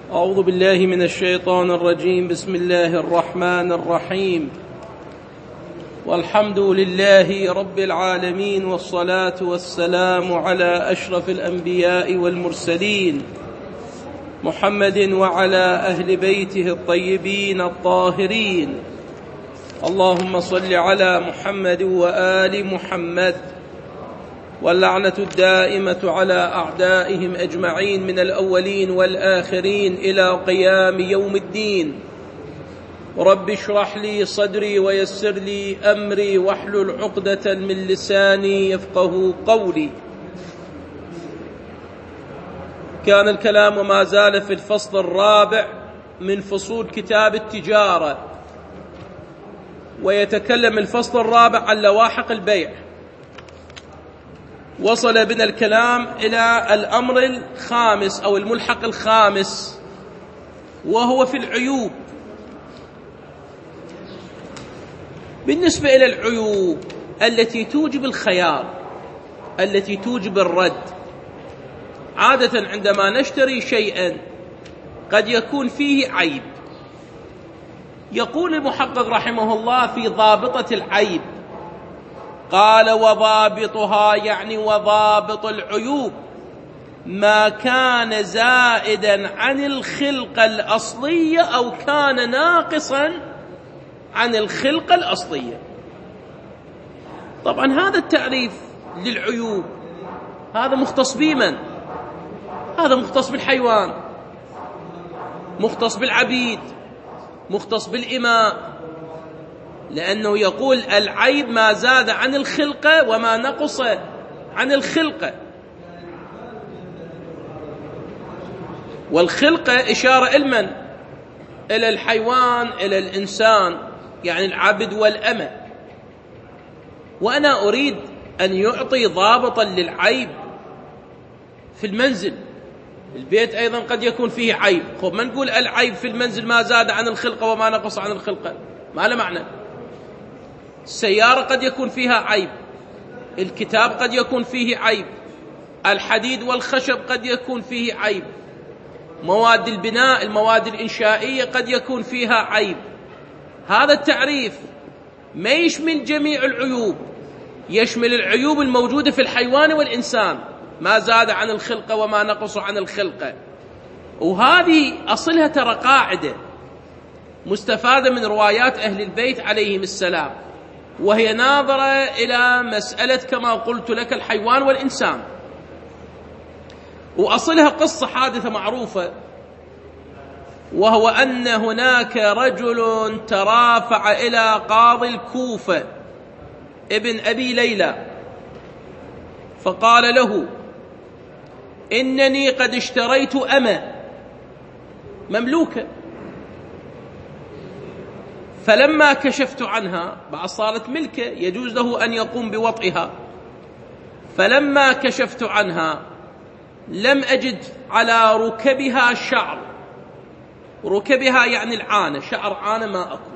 أعوذ بالله من الشيطان الرجيم. بسم الله الرحمن الرحيم، والحمد لله رب العالمين، والصلاة والسلام على أشرف الأنبياء والمرسلين محمد وعلى أهل بيته الطيبين الطاهرين. اللهم صل على محمد وآل محمد، واللعنة الدائمة على أعدائهم أجمعين من الأولين والآخرين إلى قيام يوم الدين. رب اشرح لي صدري ويسر لي أمري واحلل عقدة من لساني يفقه قولي. كان الكلام وما زال في الفصل الرابع من فصول كتاب التجارة، ويتكلم الفصل الرابع عن لواحق البيع. وصل بنا الكلام إلى الأمر الخامس أو الملحق الخامس، وهو في العيوب. بالنسبة إلى العيوب التي توجب الخيار، التي توجب الرد، عادة عندما نشتري شيئا قد يكون فيه عيب. يقول المحقق رحمه الله في ضابطة العيب، قال: وضابطها، يعني وضابط العيوب، ما كان زائدا عن الخلقة الأصلية أو كان ناقصا عن الخلقة الأصلية. طبعا هذا التعريف للعيوب هذا مختص بمن؟ هذا مختص بالحيوان، مختص بالعبيد، مختص بالإماء، لأنه يقول العيب ما زاد عن الخلقة وما نقص عن الخلقة. والخلقة إشارة إلمن؟ إلى الحيوان، إلى الإنسان، يعني العبد والأمة. وأنا أريد أن يعطي ضابطا للعيب في المنزل. البيت أيضا قد يكون فيه عيب. ما نقول العيب في المنزل ما زاد عن الخلقة وما نقص عن الخلقة، ما له معنى. السيارة قد يكون فيها عيب، الكتاب قد يكون فيه عيب، الحديد والخشب قد يكون فيه عيب، مواد البناء، المواد الإنشائية قد يكون فيها عيب. هذا التعريف ما يشمل جميع العيوب، يشمل العيوب الموجودة في الحيوان والإنسان، ما زاد عن الخلقة وما نقص عن الخلقة. وهذه أصلها ترى قاعدة مستفادة من روايات أهل البيت عليهم السلام، وهي ناظرة إلى مسألة كما قلت لك الحيوان والإنسان. وأصلها قصة حادثة معروفة، وهو أن هناك رجل ترافع إلى قاضي الكوفة ابن أبي ليلى، فقال له: إنني قد اشتريت أمة مملوكة، فلما كشفت عنها، بعد صارت ملكة يجوز له أن يقوم بوطئها، فلما كشفت عنها لم أجد على ركبها شعر. ركبها يعني العانة، شعر عانة ما أكو.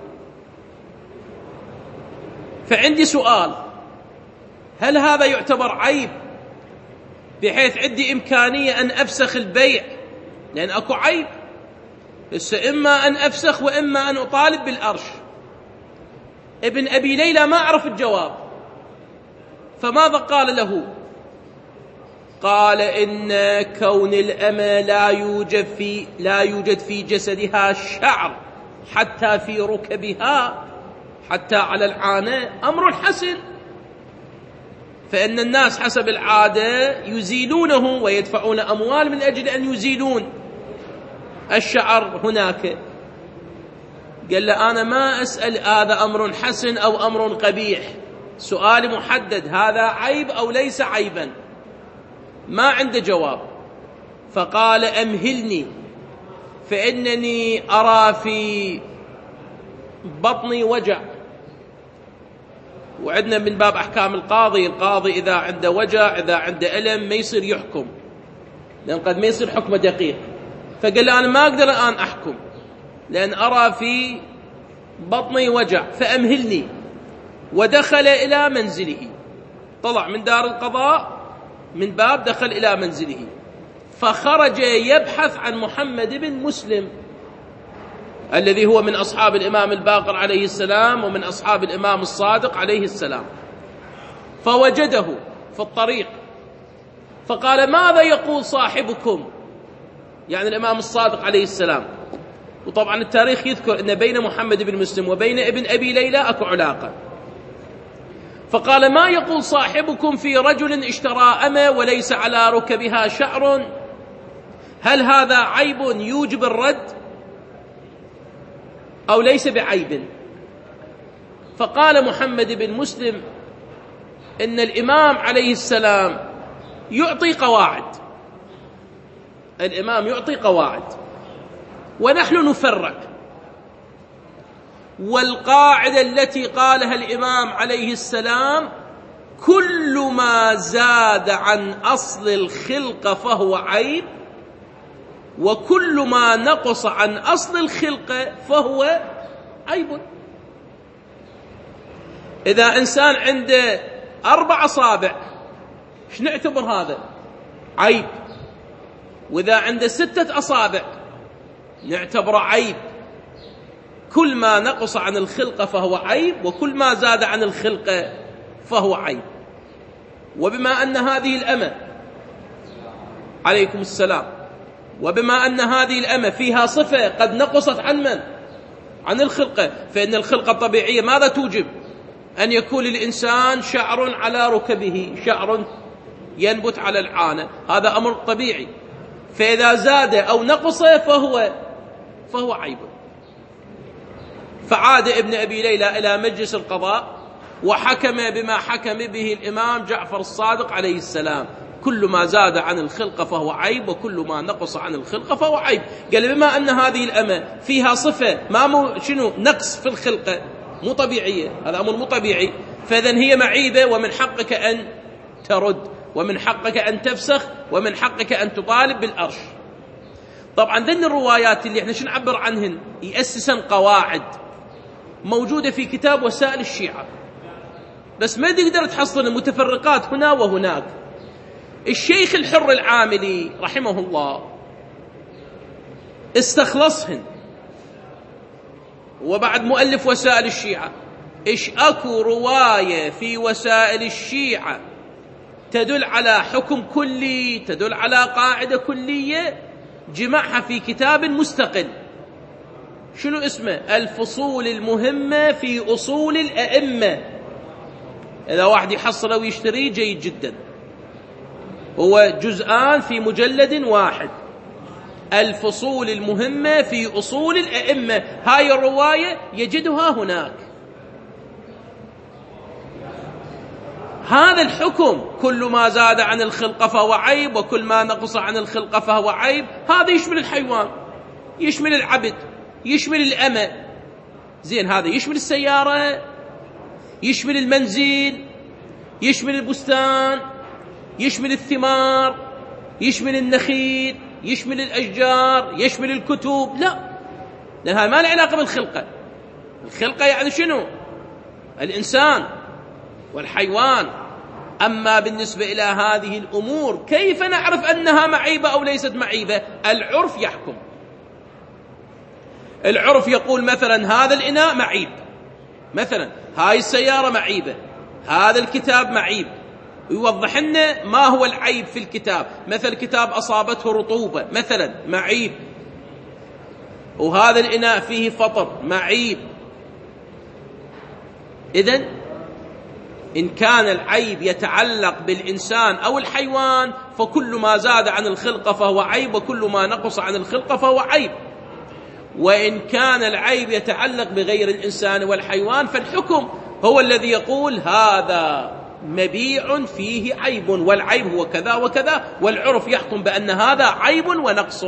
فعندي سؤال: هل هذا يعتبر عيب بحيث عندي إمكانية أن أفسخ البيع؟ لأن أكو عيب، بس إما أن أفسخ وإما أن أطالب بالأرش. ابن أبي ليلى ما عرف الجواب، فماذا قال له؟ قال: إن كون الأمة لا يوجد في جسدها شعر حتى في ركبها، حتى على العانة، أمر حسن، فإن الناس حسب العادة يزيلونه ويدفعون أموال من أجل أن يزيلون الشعر هناك. قال له: أنا ما أسأل هذا أمر حسن أو أمر قبيح، سؤالي محدد، هذا عيب أو ليس عيبا؟ ما عنده جواب. فقال: أمهلني، فإنني أرى في بطني وجع. وعندنا من باب أحكام القاضي إذا عنده وجع، إذا عنده ألم، ما يصير يحكم، لأن قد ما يصير حكمه دقيق. فقال له: أنا ما أقدر الآن أحكم، لأن أرى في بطني وجع، فأمهلني. ودخل إلى منزله، طلع من دار القضاء من باب، دخل إلى منزله، فخرج يبحث عن محمد بن مسلم الذي هو من أصحاب الإمام الباقر عليه السلام ومن أصحاب الإمام الصادق عليه السلام، فوجده في الطريق فقال: ماذا يقول صاحبكم؟ يعني الإمام الصادق عليه السلام. وطبعا التاريخ يذكر أن بين محمد بن مسلم وبين ابن أبي ليلى أكو علاقة. فقال: ما يقول صاحبكم في رجل اشترى أمة وليس على ركبها شعر؟ هل هذا عيب يوجب الرد أو ليس بعيب؟ فقال محمد بن مسلم: إن الإمام عليه السلام يعطي قواعد، الإمام يعطي قواعد ونحن نفرق، والقاعدة التي قالها الإمام عليه السلام: كل ما زاد عن أصل الخلقة فهو عيب، وكل ما نقص عن أصل الخلقة فهو عيب. إذا إنسان عنده 4 أصابع ايش نعتبر هذا؟ عيب. وإذا عنده 6 أصابع نعتبره عيب. كل ما نقص عن الخلقة فهو عيب، وكل ما زاد عن الخلقة فهو عيب. وبما أن هذه الأمة عليكم السلام، وبما أن هذه الأمة فيها صفة قد نقصت عن من؟ عن الخلقة، فإن الخلقة الطبيعية ماذا توجب؟ أن يكون الإنسان شعر على ركبه، شعر ينبت على العانة، هذا أمر طبيعي. فإذا زاد أو نقص فهو عيب. فعاد ابن أبي ليلى إلى مجلس القضاء وحكم بما حكم به الإمام جعفر الصادق عليه السلام: كل ما زاد عن الخلقة فهو عيب، وكل ما نقص عن الخلقة فهو عيب. قال: بما أن هذه الأمة فيها صفة شنو نقص في الخلقة، مو طبيعية، هذا أمر مو طبيعي، فإذن هي معيبة، ومن حقك أن ترد، ومن حقك أن تفسخ، ومن حقك أن تطالب بالأرش. طبعا ذن الروايات اللي احنا شو نعبر عنهن يأسسن قواعد موجودة في كتاب وسائل الشيعة، بس ما تقدر تحصل المتفرقات هنا وهناك. الشيخ الحر العاملي رحمه الله استخلصهن، وبعد مؤلف وسائل الشيعة. إيش أكو رواية في وسائل الشيعة تدل على حكم كلي، تدل على قاعدة كلية، جمعها في كتاب مستقل. شنو اسمه؟ الفصول المهمة في أصول الأئمة. إذا واحد يحصله ويشتريه جيد جدا، هو جزءان في مجلد واحد، الفصول المهمة في أصول الأئمة. هاي الرواية يجدها هناك. هذا الحكم كل ما زاد عن الخلقة فهو عيب، وكل ما نقص عن الخلقة فهو عيب، هذا يشمل الحيوان، يشمل العبد، يشمل الأمة. زين، هذا يشمل السيارة، يشمل المنزل، يشمل البستان، يشمل الثمار، يشمل النخيل، يشمل الأشجار، يشمل الكتب؟ لا، لأنها ما لها علاقة بالخلقة. الخلقة يعني شنو؟ الإنسان والحيوان. أما بالنسبة إلى هذه الأمور كيف نعرف أنها معيبة أو ليست معيبة؟ العرف يحكم. العرف يقول مثلا هذا الإناء معيب، مثلا هاي السيارة معيبة، هذا الكتاب معيب، ويوضح لنا ما هو العيب في الكتاب. مثل كتاب أصابته رطوبة مثلا معيب، وهذا الإناء فيه فطر معيب. إذن إن كان العيب يتعلق بالإنسان أو الحيوان فكل ما زاد عن الخلقة فهو عيب، وكل ما نقص عن الخلقة فهو عيب. وإن كان العيب يتعلق بغير الإنسان والحيوان فالحكم هو الذي يقول هذا مبيع فيه عيب، والعيب هو كذا وكذا، والعرف يحكم بأن هذا عيب ونقص.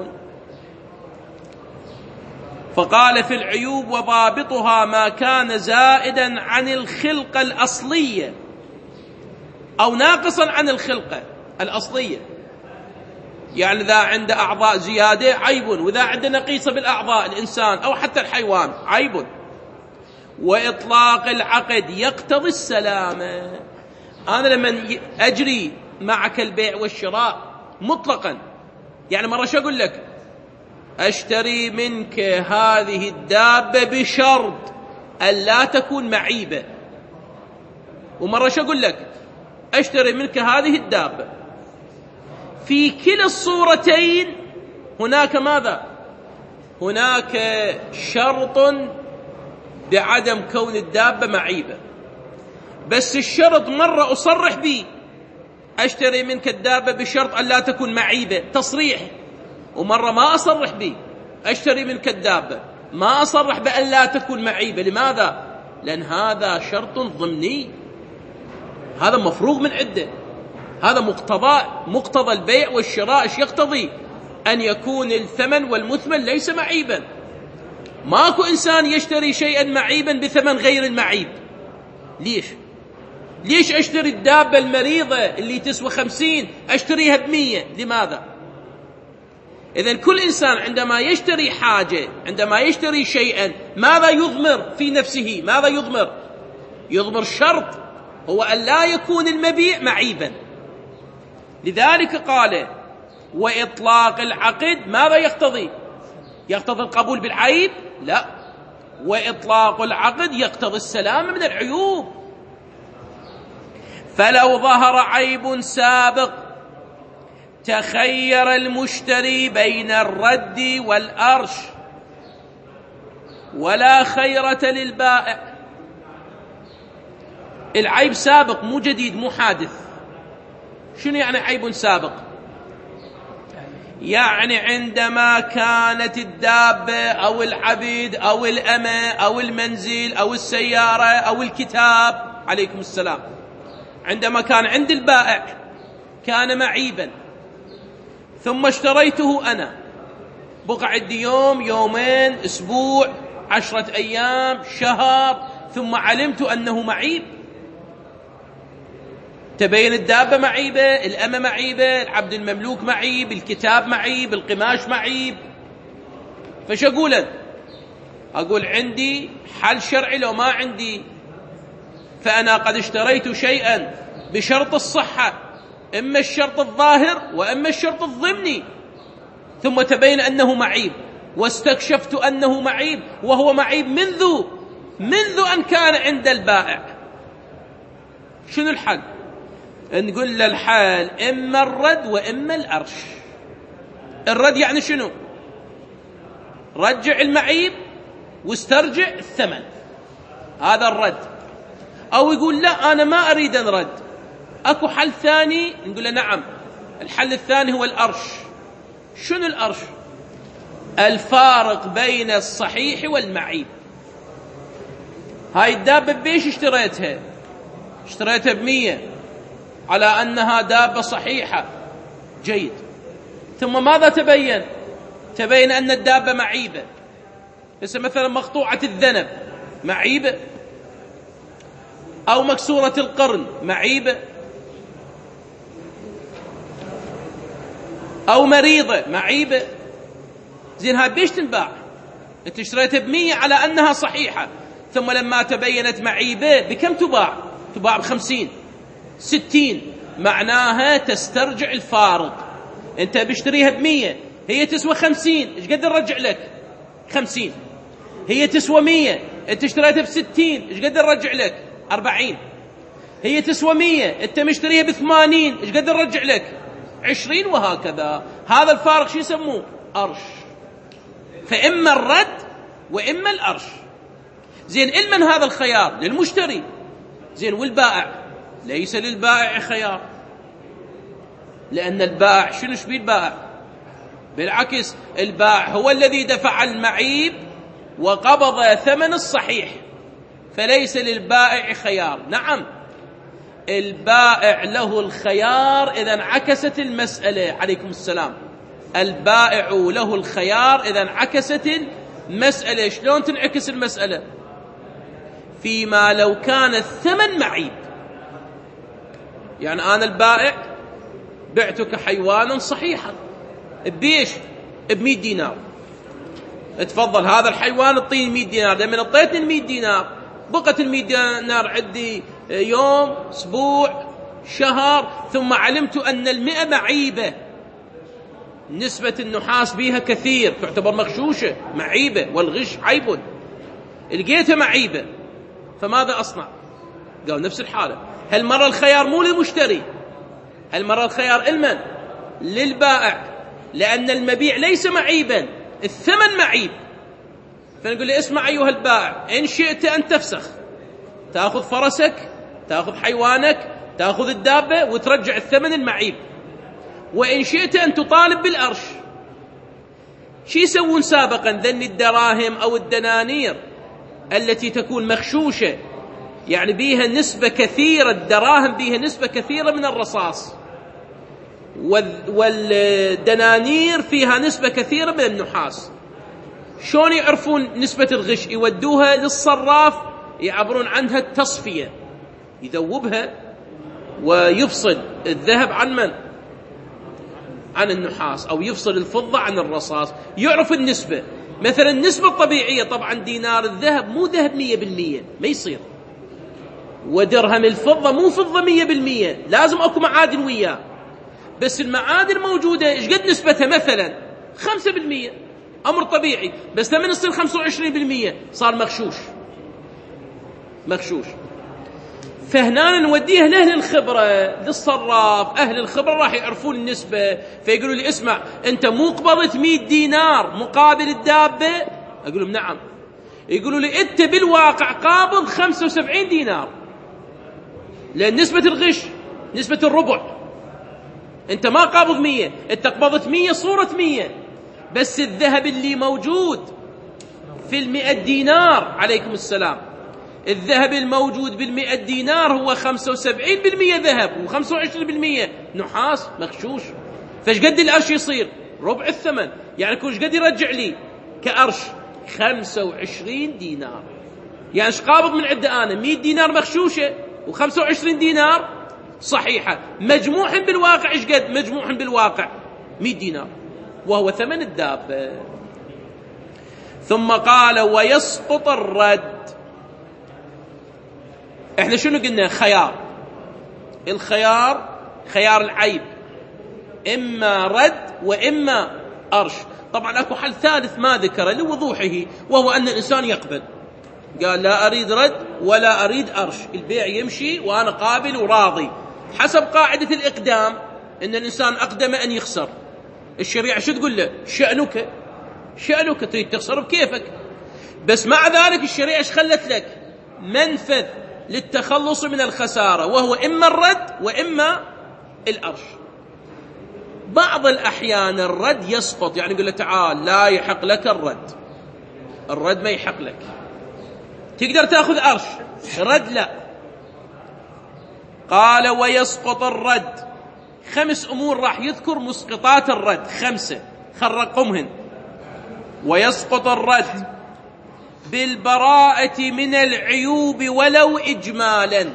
فقال في العيوب: وضابطها ما كان زائدا عن الخلقة الأصلية أو ناقصا عن الخلقة الأصلية. يعني إذا عنده أعضاء زيادة عيب، وإذا عنده نقيصة بالأعضاء الإنسان أو حتى الحيوان عيب. وإطلاق العقد يقتضي السلامة. أنا لما أجري معك البيع والشراء مطلقا يعني مرة شو أقول لك؟ أشتري منك هذه الدابة بشرط أن لا تكون معيبة. ومرة شو أقول لك؟ أشتري منك هذه الدابة. في كلا الصورتين هناك ماذا؟ هناك شرط بعدم كون الدابة معيبة، بس الشرط مرة أصرح به، أشتري منك الدابة بشرط أن لا تكون معيبة، تصريح. ومرة ما أصرح به، أشتري منك الدابة ما أصرح بأن لا تكون معيبة. لماذا؟ لأن هذا شرط ضمني، هذا مفروغ من عدة، هذا مقتضى البيع والشراء. ايش يقتضي؟ أن يكون الثمن والمثمن ليس معيبا. ماكو إنسان يشتري شيئا معيبا بثمن غير المعيب. ليش أشتري الدابة المريضة اللي تسوى 50 أشتريها ب100؟ لماذا؟ إذن كل إنسان عندما يشتري حاجة، عندما يشتري شيئا، ماذا يضمر في نفسه؟ ماذا يضمر؟ يضمر شرط، هو أن لا يكون المبيع معيبا. لذلك قال وإطلاق العقد ماذا يقتضي؟ يقتضي القبول بالعيب؟ لا، وإطلاق العقد يقتضي السلامة من العيوب. فلو ظهر عيب سابق تخير المشتري بين الرد والأرش ولا خيرة للبائع. العيب سابق مو جديد مو حادث. شنو يعني عيب سابق؟ يعني عندما كانت الدابة أو العبيد أو الأمة أو المنزل أو السيارة أو الكتاب، عليكم السلام، عندما كان عند البائع كان معيبا، ثم اشتريته أنا، بقى عندي يوم، يومين، أسبوع، 10 أيام، شهر، ثم علمت أنه معيب. تبين الدابة معيبة، الأمة معيبة، العبد المملوك معيب، الكتاب معيب، القماش معيب. فش أقول عندي حل شرعي لو ما عندي؟ فأنا قد اشتريت شيئا بشرط الصحة، إما الشرط الظاهر وإما الشرط الضمني، ثم تبين أنه معيب، واستكشفت أنه معيب، وهو معيب منذ أن كان عند البائع. شنو الحل؟ نقول له الحال إما الرد وإما الأرش. الرد يعني شنو؟ رجع المعيب واسترجع الثمن، هذا الرد. أو يقول لا أنا ما أريد أن رد، أكو حل ثاني. نقول له نعم، الحل الثاني هو الأرش. شنو الأرش؟ الفارق بين الصحيح والمعيب. هاي الدابة بيش اشتريتها؟ اشتريتها ب100 على أنها دابة صحيحة، جيد. ثم ماذا تبين؟ تبين أن الدابة معيبة. مثلا مقطوعة الذنب معيبة، أو مكسورة القرن معيبة، أو مريضة معيبة. زين هاي بيش تنباع؟ انت اشتريتها ب100 على أنها صحيحة، ثم لما تبينت معيبة بكم تباع؟ تباع ب50 60. معناها تسترجع الفارق. انت بشتريها ب100، هي تسوى 50، ايش قد نرجع لك؟ 50. هي تسوى 100، انت اشتريتها ب60، ايش قد نرجع لك؟ 40. هي تسوى 100، انت مشتريها ب80، ايش قد نرجع لك؟ 20. وهكذا. هذا الفارق شو يسموه؟ أرش. فإما الرد وإما الأرش. زين علما هذا الخيار للمشتري، زين والبائع ليس للبائع خيار، لأن البائع شنو شبيه البائع؟ بالعكس، البائع هو الذي دفع المعيب وقبض ثمن الصحيح، فليس للبائع خيار. نعم، البائع له الخيار إذا انعكست المسألة. عليكم السلام. البائع له الخيار إذا انعكست المسألة. شلون تنعكس المسألة؟ فيما لو كان الثمن معيب. يعني أنا البائع بعتك حيوانا صحيحا بيش؟ ب100 دينار. اتفضل هذا الحيوان اعطيني 100 دينار. لما اعطيتني 100 دينار بقت 100 دينار عندي يوم، اسبوع، شهر، ثم علمت ان 100 معيبه. نسبة النحاس بيها كثير تعتبر مغشوشة معيبة، والغش عيب، لقيتها معيبة، فماذا أصنع؟ قال نفس الحالة. هالمرة الخيار مو للمشتري، هالمرة الخيار لمن؟ للبائع، لأن المبيع ليس معيبا، الثمن معيب. فنقول له اسمع أيها البائع، إن شئت أن تفسخ، تأخذ فرسك، تأخذ حيوانك، تأخذ الدابة وترجع الثمن المعيب، وإن شئت أن تطالب بالأرش. شو يسوون سابقا ذن الدراهم أو الدنانير التي تكون مغشوشة، يعني بيها نسبة كثيرة، الدراهم بيها نسبة كثيرة من الرصاص، والدنانير فيها نسبة كثيرة من النحاس. شلون يعرفون نسبة الغش؟ يودوها للصراف يعبرون عنها التصفية، يذوبها ويفصل الذهب عن من؟ عن النحاس، أو يفصل الفضة عن الرصاص، يعرف النسبة. مثلا النسبة الطبيعية طبعا دينار الذهب مو ذهب 100%، ما يصير، ودرهم الفضة مو فضة 100%، لازم أكو معادن وياه. بس المعادن موجودة، إيش قد نسبتها؟ مثلا 5%، أمر طبيعي. بس لما يصير 25% صار مغشوش. فهنا نوديها لأهل الخبرة، للصراف، أهل الخبرة راح يعرفون النسبة، فيقولوا لي اسمع أنت مو قبضت 100 دينار مقابل الدابة؟ أقول لهم نعم. يقولوا لي أنت بالواقع قابض 75 دينار، لأن نسبة الغش نسبة الربع، أنت ما قابض 100، أنت قبضت 100 صورة 100، بس الذهب اللي موجود في 100 دينار، عليكم السلام، الذهب الموجود 100 دينار هو 75% ذهب و25% نحاس مغشوش. فايش قد الأرش يصير؟ ربع الثمن. يعني كل قد يرجع لي كأرش؟ 25 دينار. يعني ايش قابض من عده أنا؟ 100 دينار مغشوشة و25 دينار صحيحة. مجموع بالواقع ايش قد؟ مجموع بالواقع 100 دينار، وهو ثمن الدابة. ثم قال ويسقط الرد. احنا شنو قلنا؟ خيار. الخيار خيار العيب، اما رد واما ارش. طبعا اكو حل ثالث ما ذكره لوضوحه، وهو ان الانسان يقبل، قال لا اريد رد ولا اريد ارش، البيع يمشي وانا قابل وراضي، حسب قاعدة الاقدام، ان الانسان اقدم ان يخسر. الشريعة شو تقول له؟ شأنك تريد تخسر بكيفك. بس مع ذلك الشريعة ايش خلت لك؟ منفذ للتخلص من الخسارة، وهو إما الرد وإما الأرش. بعض الأحيان الرد يسقط، يعني يقول له تعال لا يحق لك الرد ما يحق لك، تقدر تأخذ أرش، رد لا. قال ويسقط الرد. 5 أمور راح يذكر مسقطات الرد، 5 خرقهمهن. ويسقط الرد بالبراءة من العيوب ولو إجمالا.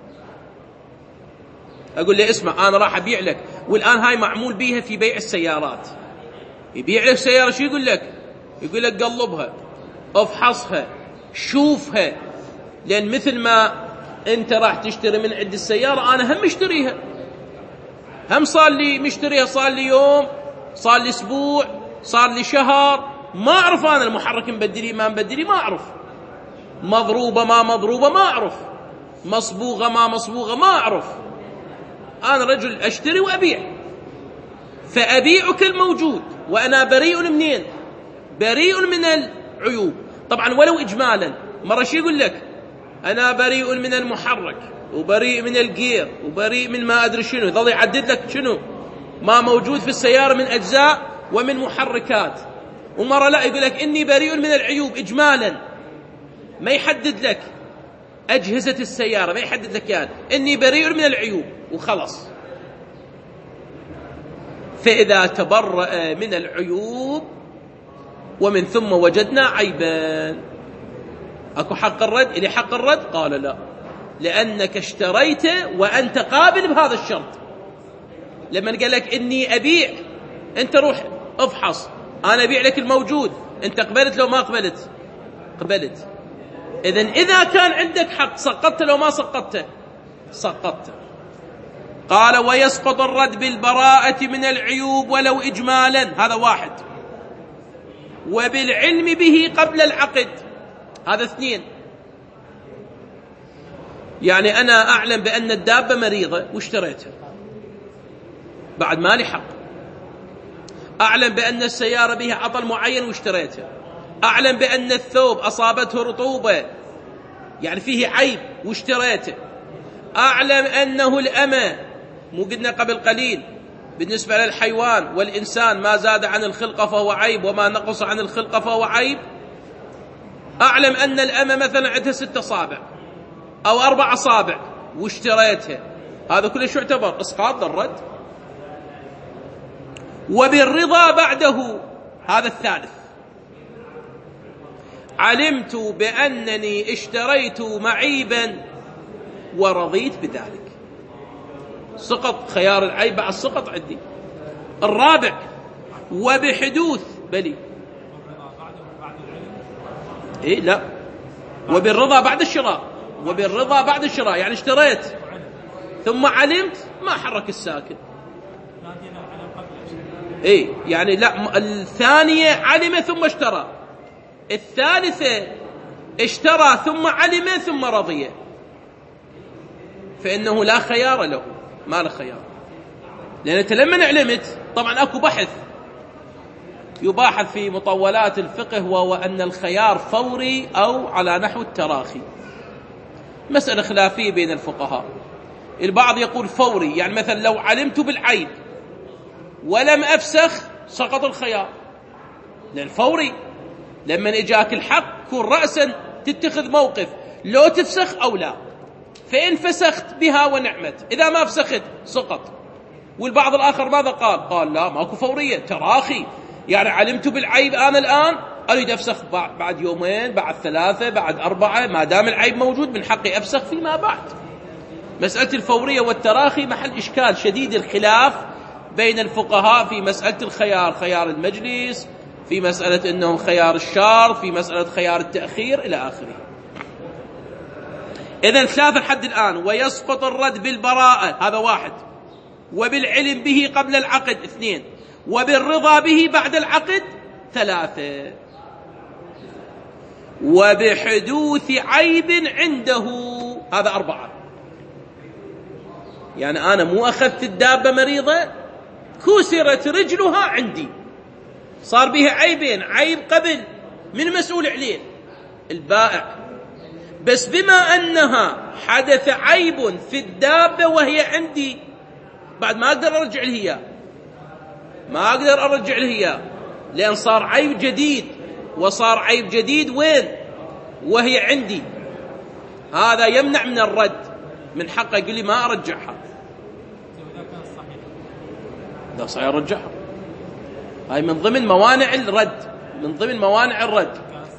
أقول له اسمع أنا راح أبيع لك، والآن هاي معمول بيها في بيع السيارات، يبيع لك سيارة، شو يقول لك؟ يقول لك قلبها، افحصها، شوفها، لأن مثل ما أنت راح تشتري من عند السيارة أنا هم مشتريها، هم صار لي مشتريها، صار لي يوم، صار لي أسبوع، صار لي شهر، ما أعرف أنا المحرك مبدلي ما مبدلي، ما أعرف، مضروبة ما مضروبة ما أعرف، مصبوغة ما مصبوغة ما أعرف. أنا رجل أشتري وأبيع، فأبيعك الموجود وأنا بريء منين؟ بريء من العيوب. طبعا ولو إجمالا، مرة شي يقول لك أنا بريء من المحرك، وبريء من الجير، وبريء من ما أدري شنو، يظل يعدد لك شنو ما موجود في السيارة من أجزاء ومن محركات. ومرة لا يقول لك إني بريء من العيوب إجمالا، ما يحدد لك أجهزة السيارة، ما يحدد لك يعني إني بريء من العيوب وخلص. فإذا تبرأ من العيوب ومن ثم وجدنا عيبا، أكو حق الرد؟ إلي حق الرد؟ قال لا، لأنك اشتريت وأنت قابل بهذا الشرط. لما قال لك إني أبيع، أنت روح افحص، أنا أبيع لك الموجود، أنت قبلت لو ما قبلت؟ قبلت. إذن إذا كان عندك حق سقطت، لو ما سقطت سقطت. قال ويسقط الرد بالبراءة من العيوب ولو إجمالا، هذا واحد. وبالعلم به قبل العقد، هذا اثنين. يعني أنا أعلم بأن الدابة مريضة واشتريتها بعد ما لي حق، أعلم بأن السيارة بها عطل معين واشتريتها، أعلم بأن الثوب أصابته رطوبة يعني فيه عيب واشتريته، أعلم أنه الأمة، مو قلنا قبل قليل بالنسبة للحيوان والإنسان ما زاد عن الخلقة فهو عيب وما نقص عن الخلقة فهو عيب. أعلم أن الأمة مثلا عندها 6 أصابع أو 4 أصابع واشتريتها، هذا كله شو يعتبر؟ إسقاط للرد. وبالرضا بعده، هذا الثالث. علمت بأنني اشتريت معيبا ورضيت بذلك، سقط خيار العيب بعد سقط عندي. الرابع وبحدوث بلي إيه لا، وبالرضا بعد الشراء، وبالرضا بعد الشراء يعني اشتريت ثم علمت ما حرك الساكن. إيه يعني لا، الثانية علم ثم اشترى، الثالثة اشترى ثم علم ثم رضي، فإنه لا خيار له، ما له خيار. لأن أنت لما علمت طبعا أكو بحث يباحث في مطولات الفقه، وهو أن الخيار فوري أو على نحو التراخي، مسألة خلافية بين الفقهاء. البعض يقول فوري، يعني مثلا لو علمت بالعيب ولم أفسخ سقط الخيار، لأن فوري لما إجاك الحق كن رأسا تتخذ موقف لو تفسخ أو لا، فإن فسخت بها ونعمت، إذا ما فسخت سقط. والبعض الآخر ماذا قال؟ قال لا، ماكو فورية، تراخي، يعني علمت بالعيب أنا الآن أريد أفسخ بعد يومين، بعد 3، بعد 4، ما دام العيب موجود من حقي أفسخ فيما بعد. مسألة الفورية والتراخي محل إشكال شديد الخلاف بين الفقهاء في مسألة الخيار، خيار المجلس، في مسألة أنه خيار الشرط، في مسألة خيار التأخير إلى آخره. إذن 3 لحد الآن. ويسقط الرد بالبراءة، هذا 1. وبالعلم به قبل العقد 2. وبالرضا به بعد العقد 3. وبحدوث عيب عنده، هذا 4. يعني أنا مو أخذت الدابة مريضة كسرت رجلها عندي، صار بها عيبين، عيب قبل من مسؤول عليه البائع، بس بما أنها حدث عيب في الدابة وهي عندي بعد ما أقدر أرجع لها، ما أقدر أرجع لها، لأن صار عيب جديد، وصار عيب جديد وين؟ وهي عندي. هذا يمنع من الرد، من حقه يقول لي ما أرجعها. إذا صحيح أرجعها، هاي من ضمن موانع الرد، من ضمن موانع الرد.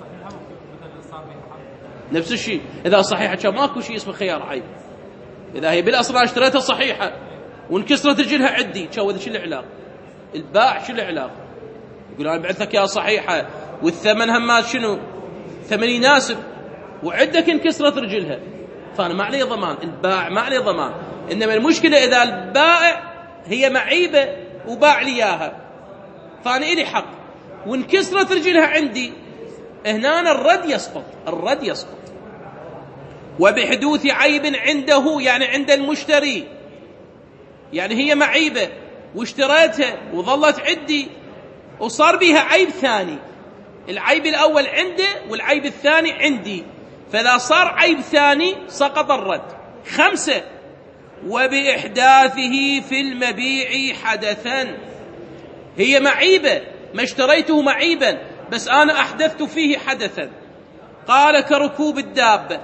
نفس الشيء إذا صحيحة كان ماكو شيء اسمه خيار عيب. إذا هي بالأصل اشتريتها صحيحة وانكسرت رجلها عندي، شو شو العلاقة؟ الباع شو العلاقة؟ يقول أنا بعثك يا صحيحة والثمن همات شنو؟ ثمن يناسب، وعندك انكسرت رجلها، فأنا ما عليه ضمان، الباع ما عليه ضمان. إنما المشكلة إذا البائع هي معيبة وباع لي إياها، فأنا إلي حق وانكسرت رجلها عندي، هنا الرد يسقط، الرد يسقط. وبحدوث عيب عنده، يعني عند المشتري، يعني هي معيبة واشتريتها وظلت عندي وصار بها عيب ثاني، العيب الأول عنده والعيب الثاني عندي، فإذا صار عيب ثاني سقط الرد. 5. وبإحداثه في المبيع حدثا، هي معيبة، ما اشتريته معيبا بس أنا أحدثت فيه حدثا. قال كركوب الدابة،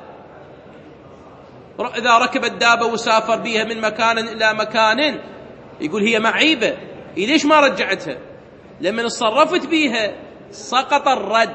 إذا ركب الدابة وسافر بها من مكان إلى مكان، يقول هي معيبة، ليش ما رجعتها؟ لما تصرفت بها سقط الرد.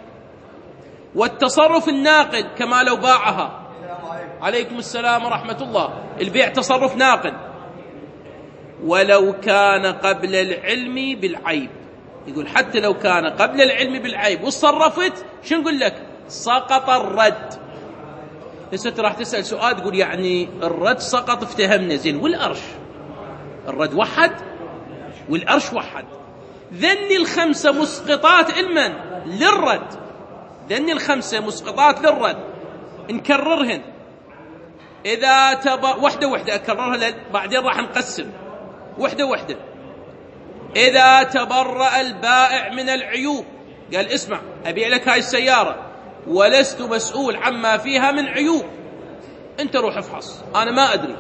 والتصرف الناقل كما لو باعها. عليكم السلام ورحمة الله. البيع تصرف ناقل ولو كان قبل العلم بالعيب، يقول حتى لو كان قبل العلم بالعيب وصرفت، شو نقول لك؟ سقط الرد. هسه راح تسأل سؤال تقول يعني الرد سقط افتهمنا زين، والأرش الرد وحد والأرش وحد. ذني الخمسة مسقطات المن للرد، ذني الخمسة مسقطات للرد نكررهن إذا وحدة وحدة أكررها بعدين راح نقسم وحدة وحدة. إذا تبرأ البائع من العيوب، قال اسمع أبيع لك هاي السيارة ولست مسؤول عما فيها من عيوب، أنت روح افحص أنا ما أدري،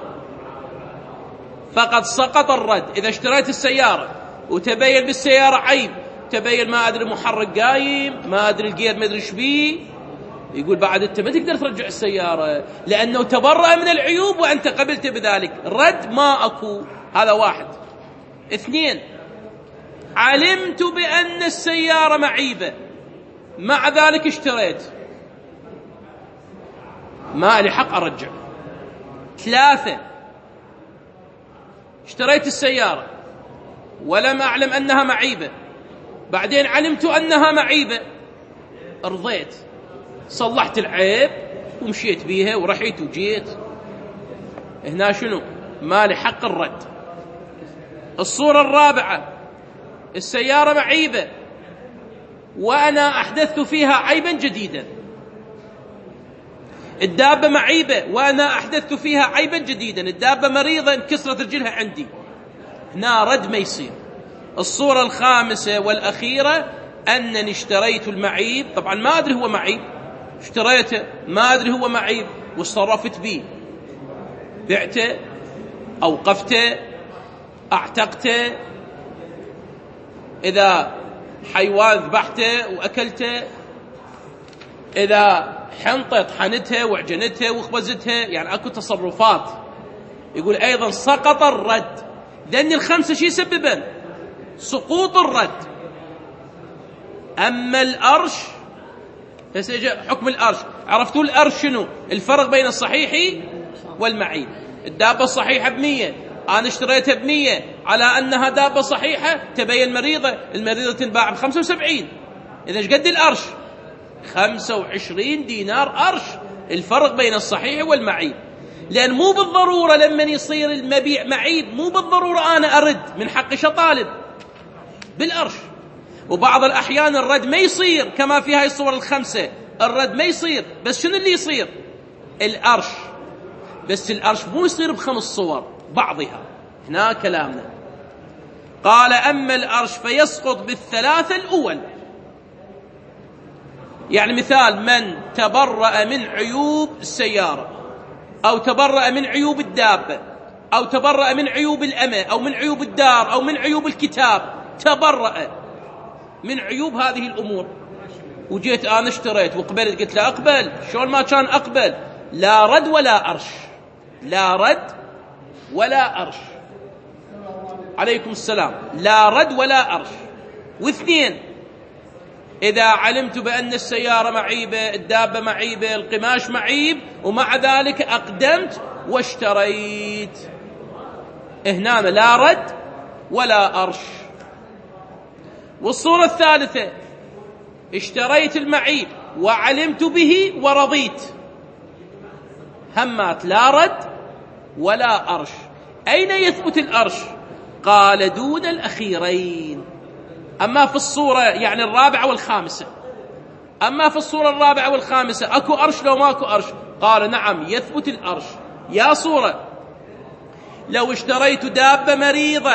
فقد سقط الرد. إذا اشتريت السيارة وتبين بالسيارة عيب، تبين ما أدري محرك قايم، ما أدري الجير ما أدري شبيه، يقول بعد أنت ما تقدر ترجع السيارة لأنه تبرأ من العيوب وأنت قبلت بذلك، رد ما أكو. هذا واحد. اثنين، علمت بأن السيارة معيبة مع ذلك اشتريت، ما لي حق أرجع. ثلاثة، اشتريت السيارة ولم أعلم أنها معيبة، بعدين علمت أنها معيبة، رضيت صلحت العيب ومشيت بيها ورحيت وجيت، هنا شنو؟ ما لي حق الرد. الصورة الرابعة، السيارة معيبة وأنا أحدثت فيها عيبا جديدا، الدابة معيبة وأنا أحدثت فيها عيبا جديدا، الدابة مريضة انكسرت رجلها عندي، هنا رد ما يصير. الصورة الخامسة والأخيرة، أنني اشتريت المعيب، طبعا ما أدري هو معيب، اشتريته ما أدري هو معيب وصرفت به، بعته أوقفته أعتقته، إذا حيوان ذبحته وأكلته، إذا حنطة طحنتها وعجنتها وخبزتها، يعني أكو تصرفات. يقول أيضا سقط الرد. لأن الخمسة شيء سببا سقوط الرد. أما الأرش فسيجي حكم الأرش. عرفتوا الأرش شنو؟ الفرق بين الصحيح والمعيب. الدابة الصحيحة ب100، أنا اشتريتها ب100 على أنها دابة صحيحة، تبين مريضة، المريضة تنباع ب75. إذا ايش قد الأرش؟ 25 دينار أرش. الفرق بين الصحيح والمعيب، لأن مو بالضرورة لما يصير المبيع معيب مو بالضرورة أنا أرد، من حقي أطالب بالأرش. وبعض الأحيان الرد ما يصير كما في هاي الصور الخمسة، الرد ما يصير، بس شنو اللي يصير؟ الأرش. بس الأرش مو يصير ب5 صور بعضها. هنا كلامنا قال أما الأرش فيسقط بالثلاثة الأول. يعني مثال من تبرأ من عيوب السيارة، أو تبرأ من عيوب الدابة، أو تبرأ من عيوب الأمة، أو من عيوب الدار، أو من عيوب الكتاب، تبرأ من عيوب هذه الأمور، وجيت أنا اشتريت وقبلت، قلت له أقبل، شلون ما كان أقبل، لا رد ولا أرش، لا رد ولا أرش. عليكم السلام. لا رد ولا أرش. واثنين، إذا علمت بأن السيارة معيبة، الدابة معيبة، القماش معيب، ومع ذلك أقدمت واشتريت، هنا لا رد ولا أرش. والصورة الثالثة، اشتريت المعيب وعلمت به ورضيت، همات لا رد ولا أرش. أين يثبت الأرش؟ قال دون الأخيرين. أما في الصورة يعني الرابعة والخامسة، أما في الصورة الرابعة والخامسة أكو أرش لو ماكو أرش؟ قال نعم يثبت الأرش. يا صورة، لو اشتريت دابة مريضة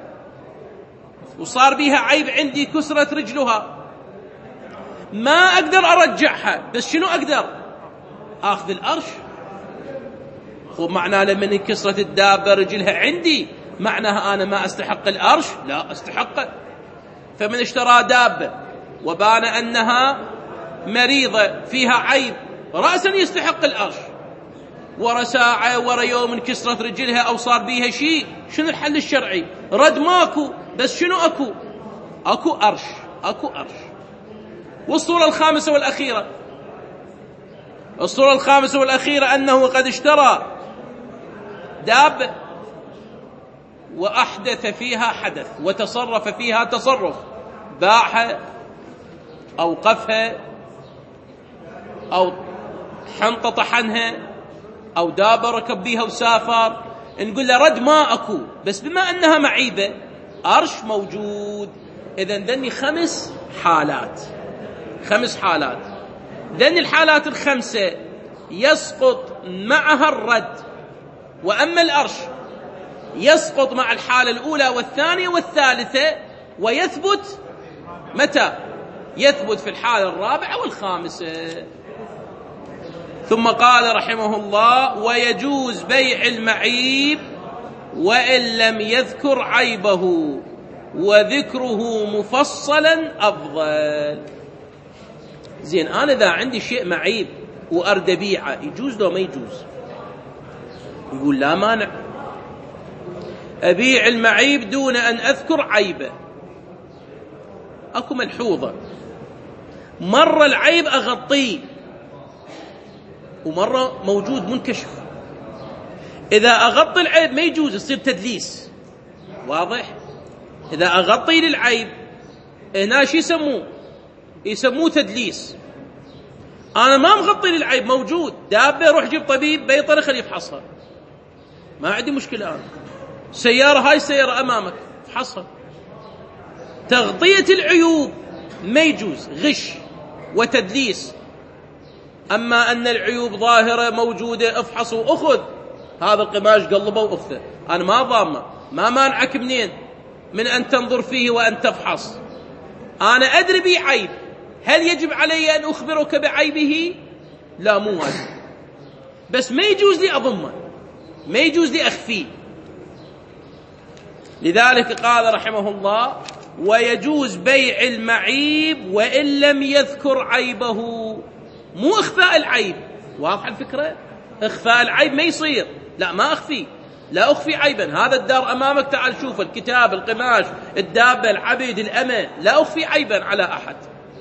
وصار بيها عيب عندي، كسرت رجلها، ما أقدر أرجعها، بس شنو أقدر؟ أخذ الأرش. ومعناه لما انكسرت الدابة رجلها عندي معناها أنا ما أستحق الأرش؟ لا أستحقه. فمن اشترى دابة وبان أنها مريضة فيها عيب رأسا يستحق الأرش، ورا ساعة ورا يوم انكسرت رجلها أو صار بيها شيء، شنو الحل الشرعي؟ رد ماكو، بس شنو أكو؟ أكو أرش، أكو أرش. والصورة الخامسة والأخيرة، الصورة الخامسة والأخيرة أنه قد اشترى دابة وأحدث فيها حدث وتصرف فيها تصرف، باعها أوقفها أو حنط طحنها أو دابة ركب بيها وسافر، نقول له رد ما أكو، بس بما أنها معيبة أرش موجود. إذن ذني 5 حالات، 5 حالات. ذني الحالات ال5 يسقط معها الرد، وأما الأرش يسقط مع الحالة الأولى والثانية والثالثة، ويثبت متى؟ يثبت في الحالة الرابعة والخامسة. ثم قال رحمه الله: ويجوز بيع المعيب وإن لم يذكر عيبه، وذكره مفصلا أفضل. زين، أنا إذا عندي شيء معيب وأرد أبيعه يجوز لو ما يجوز؟ يقول لا مانع، أبيع المعيب دون أن أذكر عيبه. أكو ملحوظة، مرة العيب أغطيه ومرة موجود منكشف. إذا أغطي العيب ما يجوز، يصير تدليس. واضح؟ إذا أغطي للعيب هنا شو يسموه تدليس. أنا ما مغطي للعيب، موجود دابة، روح جيب طبيب بيطري خليه يفحصها، ما عندي مشكلة. أنا سيارة، هاي السيارة أمامك فحصها. تغطية العيوب ما يجوز، غش وتدليس. أما أن العيوب ظاهرة موجودة افحص وأخذ، هذا القماش قلبه وأخذه، أنا ما ضامة، ما مانعك منين من أن تنظر فيه وأن تفحص. أنا أدري بي عيب، هل يجب علي أن أخبرك بعيبه؟ لا، مو واجب، بس ما يجوز لي أضمه، ما يجوز لي أخفيه. لذلك قال رحمه الله: ويجوز بيع المعيب وإن لم يذكر عيبه. مو إخفاء العيب، واضح الفكرة؟ إخفاء العيب ما يصير، لا ما أخفي، لا أخفي عيبا، هذا الدار أمامك، تعال شوف، الكتاب، القماش، الدابة، العبيد، الأمة، لا أخفي عيبا على أحد.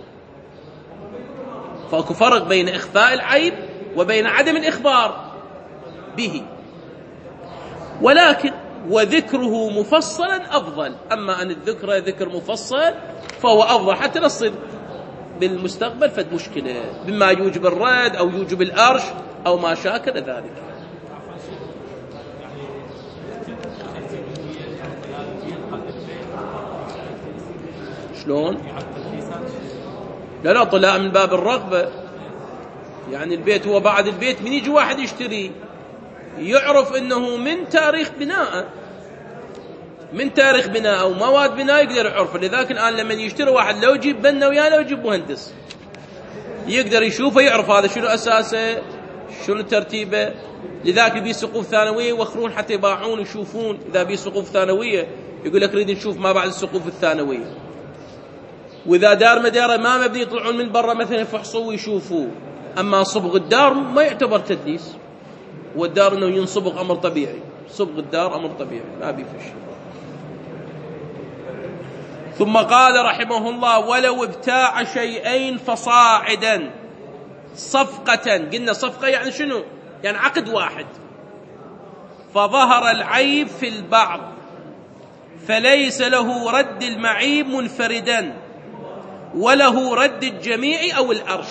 فأكو فرق بين إخفاء العيب وبين عدم الإخبار به. ولكن وذكره مفصلا أفضل، أما أن الذكر ذكر مفصل فهو أفضل، حتى نصل بالمستقبل فد مشكلة بما يوجب الرد أو يوجب الأرش أو ما شاكل ذلك. شلون؟ لا طلع من باب الرغبة، يعني البيت هو بعد البيت من يجي واحد يشتري يعرف انه من تاريخ بناء، من تاريخ بناء او مواد بناء يقدر يعرف. لذلك الان لما يشتري واحد لو يجيب بنا وياه لو يجيب مهندس يقدر يشوفه يعرف هذا شنو اساسه شنو ترتيبه. لذلك يبي سقوف ثانويه يوخرون حتى يباعون يشوفون. اذا بي سقوف ثانويه يقول لك نريد نشوف ما بعد السقوف الثانويه. واذا دار مداره ما مبني يطلعون من برا مثلا يفحصوا ويشوفوا. اما صبغ الدار ما يعتبر تدليس، والدار انه ينصبغ امر طبيعي، صبغ الدار امر طبيعي ما بيفش. ثم قال رحمه الله: ولو ابتاع شيئين فصاعدا صفقة. قلنا صفقة يعني شنو؟ يعني عقد واحد. فظهر العيب في البعض فليس له رد المعيب منفردا وله رد الجميع أو الأرش.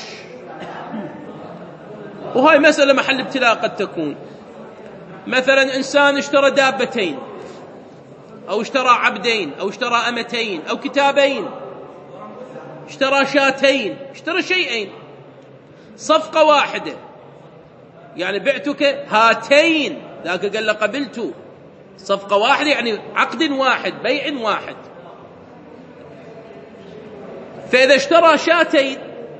وهاي مسألة محل ابتلاء قد تكون. مثلا إنسان اشترى دابتين أو اشترى عبدين أو اشترى أمتين أو كتابين، اشترى شاتين، اشترى شيئين، صفقة واحدة، يعني بعتك هاتين، ذاك قال له قبلت. صفقة واحدة يعني عقد واحد، بيع واحد. فإذا اشترى شاتين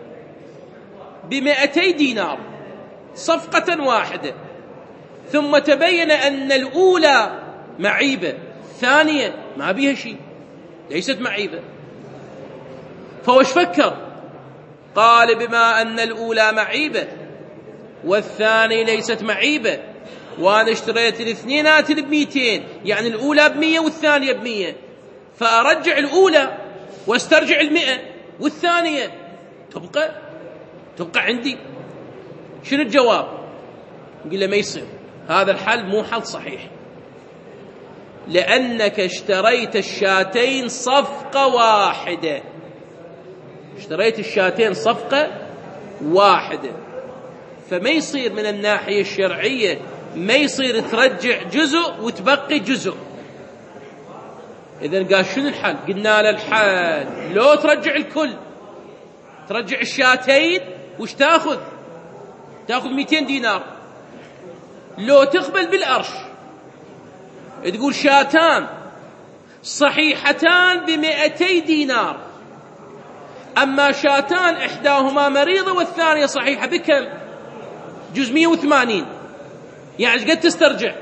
ب200 دينار صفقة واحدة، ثم تبين أن الأولى معيبة، الثانية ما بيها شيء، ليست معيبة، فوش فكر؟ قال بما أن الأولى معيبة والثانية ليست معيبة، وأنا اشتريت الاثنينات ب200، يعني الأولى ب100 والثانية ب100، فأرجع الأولى واسترجع 100 والثانية تبقى عندي. شنو الجواب؟ قل له ما يصير، هذا الحل مو حل صحيح، لأنك اشتريت الشاتين صفقة واحدة، اشتريت الشاتين صفقة واحدة، فما يصير من الناحية الشرعية ما يصير ترجع جزء وتبقي جزء. إذن قال شنو الحل؟ قلنا له الحل لو ترجع الكل، ترجع الشاتين، وش تاخذ؟ تاخذ 200 دينار. لو تقبل بالأرش تقول شاتان صحيحتان ب200 دينار، أما شاتان إحداهما مريضة والثانية صحيحة بكم؟ جزء 180. يعني ايش قد تسترجع؟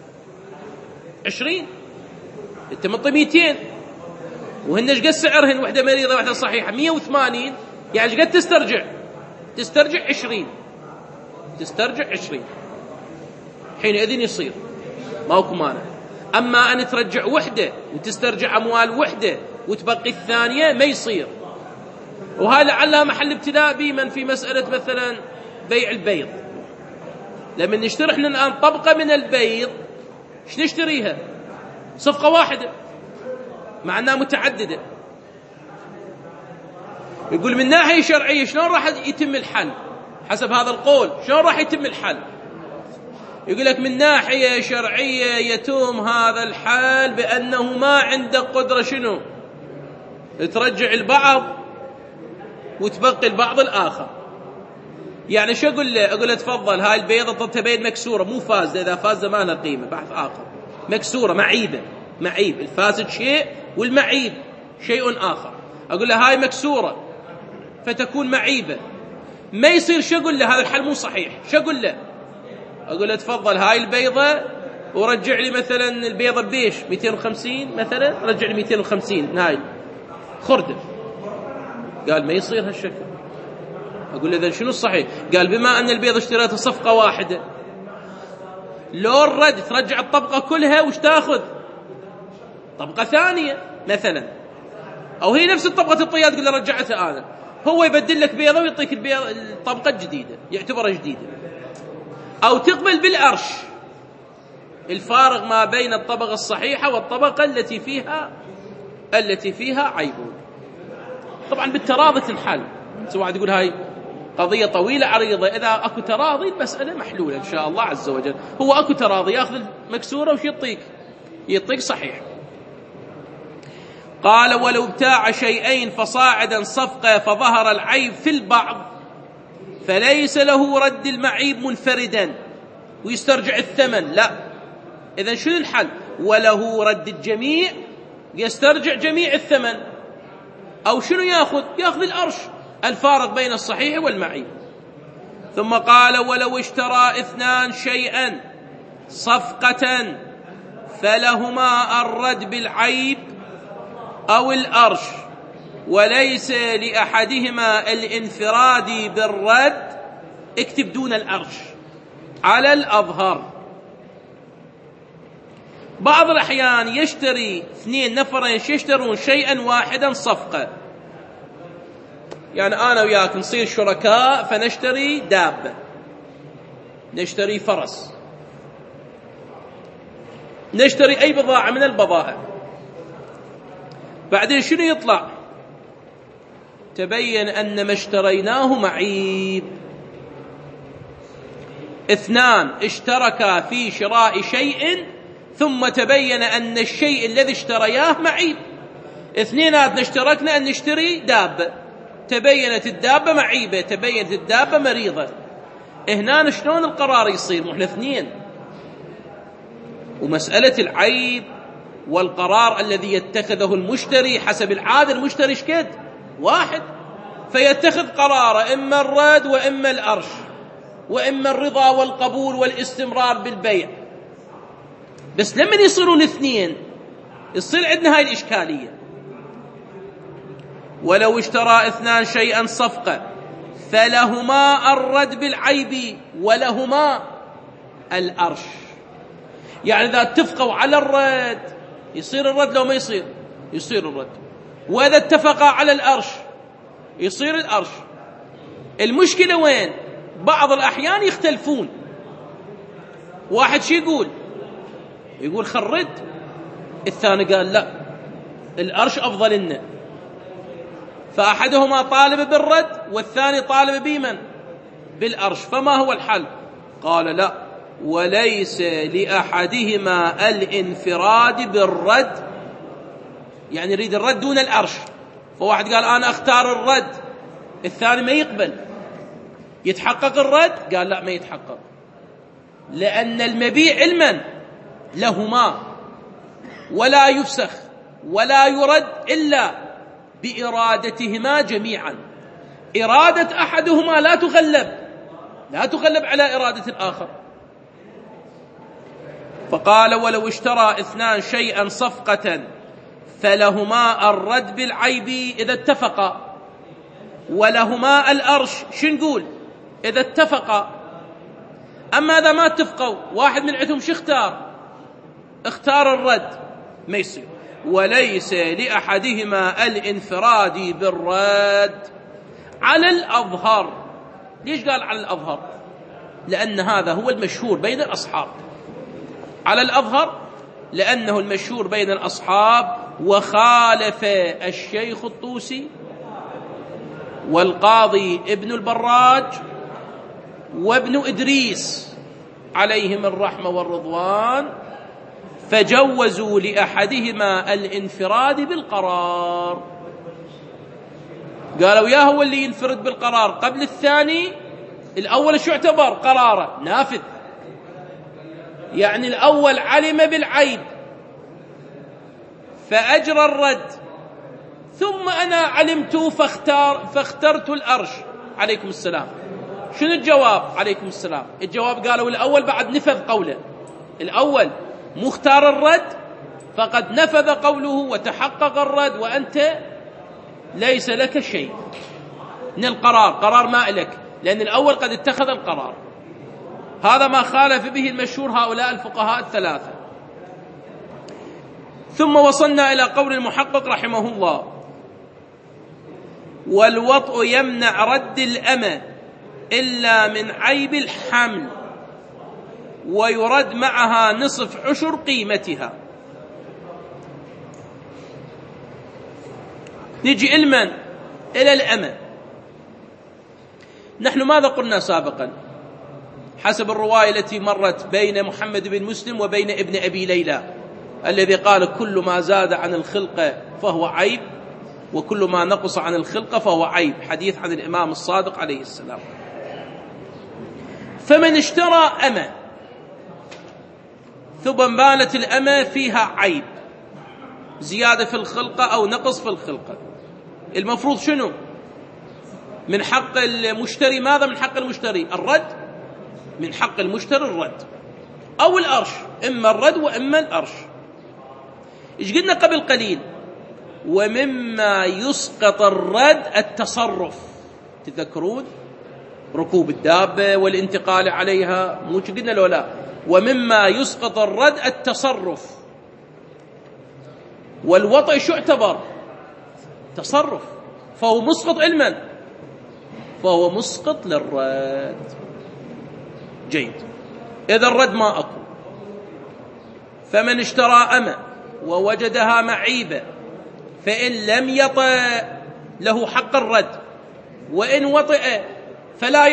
20. انت منطي 200 وهن ايش قد سعرهن؟ واحدة مريضة واحدة صحيحة 180. يعني ايش قد تسترجع؟ تسترجع 20. تسترجع 20. حينئذ يصير ماكو مانع. أما أن ترجع وحدة وتسترجع أموال وحدة وتبقي الثانية ما يصير. وهذا لعلها محل ابتلاء بمن في مسألة مثلا بيع البيض. لما نشتري احنا الآن طبقة من البيض، ايش نشتريها؟ صفقة واحدة مع أنها متعددة. يقول من ناحية شرعية شلون راح يتم الحل؟ حسب هذا القول شلون راح يتم الحل؟ يقول لك من ناحية شرعية يتم هذا الحال بأنه ما عندك قدرة شنو؟ ترجع البعض وتبقي البعض الآخر. يعني شو أقول له؟ أقول له تفضل هاي البيضة تبين مكسورة مو فازدة، إذا فازدة ما لها قيمة، بحث آخر. مكسورة معيبة، معيب. الفاسد شيء والمعيب شيء آخر. أقول له هاي مكسورة فتكون معيبة، ما يصير. شو أقول له؟ هذا الحل مو صحيح. شو أقول له؟ أقول له تفضل هاي البيضة ورجع لي مثلا البيضة بيش 250 مثلا، رجع لي 250 هاي خردة. قال ما يصير هالشكل. أقول له إذن شنو الصحيح؟ قال بما أن البيضة اشتريتها صفقة واحدة، لو الرد ترجع الطبقة كلها وش تاخذ؟ طبقة ثانية مثلا، أو هي نفس الطبقة الطيات تقول له رجعتها أنا، هو يبدل لك بيضة ويعطيك الطبقة الجديدة يعتبرها جديدة. أو تقبل بالأرش، الفارق ما بين الطبقة الصحيحة والطبقة التي فيها عيب. طبعا بالتراضي تنحل. سواء تقول هاي قضية طويلة عريضة، إذا أكو تراضي المسألة محلولة إن شاء الله عز وجل. هو أكو تراضي يأخذ المكسورة وش يعطيك صحيح. قال ولو ابتاع شيئين فصاعدا صفقة فظهر العيب في البعض فليس له رد المعيب منفردا ويسترجع الثمن، لا. إذن شنو الحل؟ وله رد الجميع، يسترجع جميع الثمن. أو شنو يأخذ الأرش، الفارق بين الصحيح والمعيب. ثم قال ولو اشترى اثنان شيئا صفقة فلهما الرد بالعيب أو الأرش، وليس لأحدهما الانفراد بالرد. اكتب دون الأرش على الأظهر. بعض الأحيان يشتري 2 نفرين يشترون شيئا واحدا صفقة، يعني أنا وياك نصير شركاء فنشتري دابة، نشتري فرس، نشتري أي بضاعة من البضائع. بعدين شنو يطلع؟ تبين أن ما اشتريناه معيب. 2 اشتركا في شراء شيء ثم تبين أن الشيء الذي اشترياه معيب. 2 اشتركنا أن نشتري دابة، تبينت الدابة معيبة، تبينت الدابة مريضة. هنا شلون القرار يصير؟ احنا 2. ومسألة العيب والقرار الذي يتخذه المشتري حسب العادة، المشتري شكد 1، فيتخذ قراره إما الرد وإما الأرش وإما الرضا والقبول والاستمرار بالبيع. بس لما يصيرون 2 يصير عندنا هاي الإشكالية. ولو اشترى 2 شيئا صفقة فلهما الرد بالعيب ولهما الأرش. يعني إذا اتفقوا على الرد يصير الرد، لو ما يصير الرد. وإذا اتفقا على الأرش يصير الأرش. المشكلة وين؟ بعض الأحيان يختلفون. واحد شي يقول خرد، الثاني قال لا الأرش أفضل لنا، فأحدهما طالب بالرد والثاني طالب بالأرش، فما هو الحل؟ قال لا، وليس لأحدهما الانفراد بالرد، يعني يريد الرد دون الأرش. فواحد قال أنا أختار الرد، الثاني ما يقبل، يتحقق الرد؟ قال لا، ما يتحقق، لأن المبيع علما لهما ولا يفسخ ولا يرد إلا بإرادتهما جميعا. إرادة أحدهما لا تغلب على إرادة الآخر. فقال ولو اشترى اثنان شيئا صفقة فلهما الرد بالعيب إذا اتفقا، ولهما الأرش شو نقول؟ إذا اتفقا. أما إذا ما اتفقوا، واحد من عندهم شو اختار الرد، ما يصير. وليس لأحدهما الانفراد بالرد على الأظهر. ليش قال على الأظهر؟ لأن هذا هو المشهور بين الأصحاب. على الأظهر لأنه المشهور بين الأصحاب، وخالف الشيخ الطوسي والقاضي ابن البراج وابن إدريس عليهم الرحمة والرضوان، فجوزوا لأحدهما الانفراد بالقرار. قالوا يا هو اللي ينفرد بالقرار قبل الثاني، الأول شو اعتبر قراره نافذ، يعني الأول علم بالعيب فأجرى الرد، ثم أنا علمت فاخترت الأرش. عليكم السلام. شنو الجواب؟ عليكم السلام. الجواب قالوا الأول بعد نفذ قوله، الأول مختار الرد فقد نفذ قوله وتحقق الرد، وأنت ليس لك شيء من القرار، قرار ما لك، لأن الأول قد اتخذ القرار. هذا ما خالف به المشهور هؤلاء الفقهاء الثلاثة. ثم وصلنا إلى قول المحقق رحمه الله: والوطء يمنع رد الأمة إلا من عيب الحمل، ويرد معها نصف عشر قيمتها. نجي علما إلى الأمة. نحن ماذا قلنا سابقا حسب الرواية التي مرت بين محمد بن مسلم وبين ابن أبي ليلى، الذي قال كل ما زاد عن الخلقة فهو عيب، وكل ما نقص عن الخلقة فهو عيب، حديث عن الإمام الصادق عليه السلام. فمن اشترى أمة ثم بانت الأمة فيها عيب، زيادة في الخلقة أو نقص في الخلقة، المفروض شنو؟ من حق المشتري ماذا؟ من حق المشتري الرد، من حق المشتري الرد أو الأرش، إما الرد وإما الأرش. إيش قلنا قبل قليل؟ ومما يسقط الرد التصرف، تذكرون ركوب الدابة والانتقال عليها، مو قلنا لو لا؟ ومما يسقط الرد التصرف. والوطء شو اعتبر؟ تصرف، فهو مسقط علما، فهو مسقط للرد. جيد. إذا الرد ما أكو، فمن اشترى أمة ووجدها معيبة فإن لم يطئ له حق الرد، وإن وطئ فلا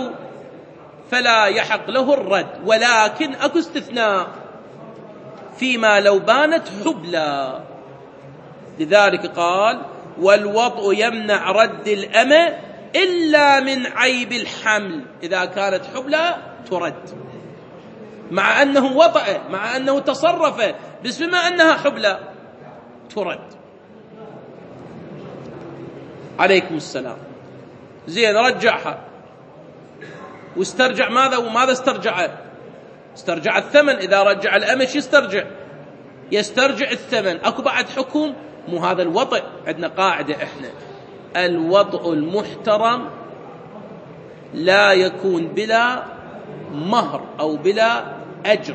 يحق له الرد، ولكن أكو استثناء فيما لو بانت حبلى. لذلك قال والوطء يمنع رد الأمة إلا من عيب الحمل، إذا كانت حبلى ترد، مع أنه وطئ، مع أنه تصرف، بس بما أنها حبلى ترد. عليكم السلام. زين، رجعها واسترجع ماذا وماذا استرجعه؟ استرجع الثمن. إذا رجع الأمة شو يسترجع الثمن. أكو بعد حكم؟ مو هذا الوطئ. عندنا قاعدة إحنا: الوطئ المحترم لا يكون بلا مهر أو بلا أجر.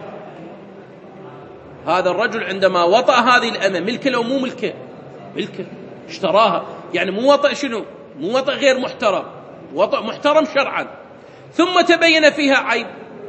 هذا الرجل عندما وطأ هذه الأمة، ملكه أو مو ملكه؟ ملكه، اشتراها، يعني مو وطأ شنو؟ مو وطأ غير محترم، وطأ محترم شرعا. ثم تبين فيها عيب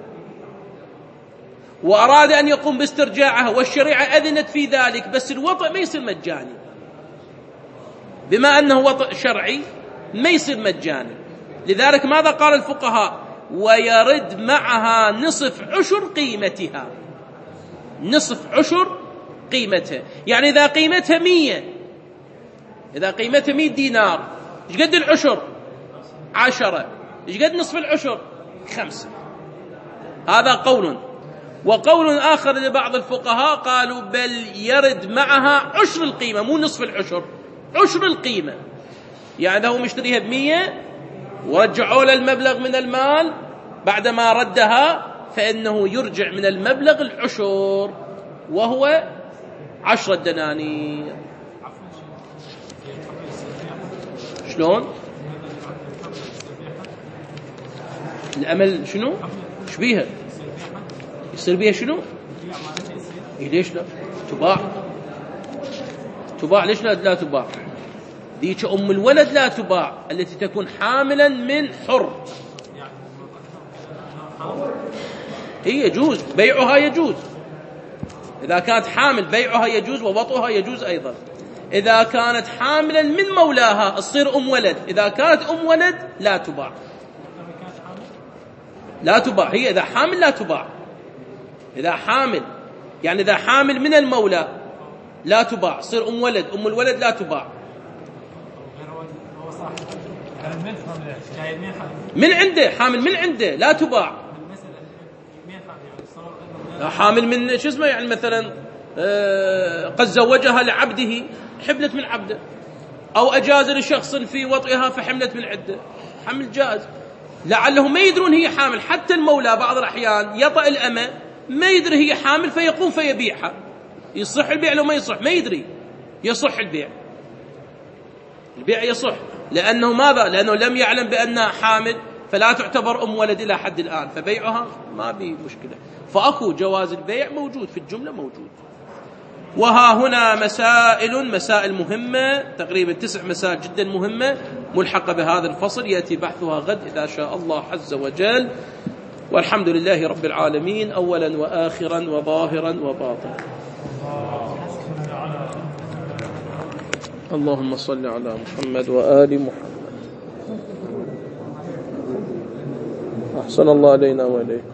وأراد أن يقوم باسترجاعها، والشريعة أذنت في ذلك، بس الوطأ ما يصير مجاني، بما أنه وطأ شرعي ما يصير مجاني. لذلك ماذا قال الفقهاء؟ ويرد معها نصف عشر قيمتها، نصف عشر قيمتها. يعني إذا قيمتها 100، إذا قيمتها 100 دينار، إيش قد العشر؟ 10. إيش قد نصف العشر؟ 5. هذا قول. وقول آخر لبعض الفقهاء قالوا بل يرد معها عشر القيمة، مو نصف العشر، عشر القيمة. يعني هو مشتريها ب100 ورجعوا له المبلغ من المال، بعدما ردها فإنه يرجع من المبلغ العشر وهو 10 دنانير. شلون؟ الأمل شنو؟ ايش بيها؟ يصير بيها شنو؟ ليش لا تباع؟ تباع ليش لا تباع؟ ديك أم الولد لا تباع، التي تكون حاملا من حر. هي يجوز بيعها، يجوز إذا كانت حامل بيعها يجوز، ووطئها يجوز أيضا. إذا كانت حاملا من مولاها تصير أم ولد، إذا كانت أم ولد لا تباع، لا تباع. هي إذا حامل لا تباع، إذا حامل يعني إذا حامل من المولى لا تباع، تصير أم ولد، أم الولد لا تباع. من عنده، حامل من عنده لا تباع. حامل من شو اسمه، يعني مثلا قد زوجها لعبده، حملت من عبده، أو أجاز لشخص في وطئها فحملت من عده، حمل جائز. لعلهم ما يدرون هي حامل. حتى المولى بعض الأحيان يطأ الأمة ما يدري هي حامل فيقوم فيبيعها. يصح البيع لو ما يصح؟ ما يدري. يصح البيع، البيع يصح، لأنه ماذا؟ لأنه لم يعلم بأنها حامل، فلا تعتبر أم ولد إلى حد الآن، فبيعها ما بي مشكلة. فأكو جواز البيع موجود في الجملة، موجود. وها هنا مسائل مهمة، تقريبا 9 مسائل جدا مهمة ملحقة بهذا الفصل، يأتي بحثها غد إذا شاء الله عز وجل. والحمد لله رب العالمين، أولا وآخرا وظاهرا وباطنا. اللهم صل على محمد وآل محمد. أحسن الله علينا وإليكم.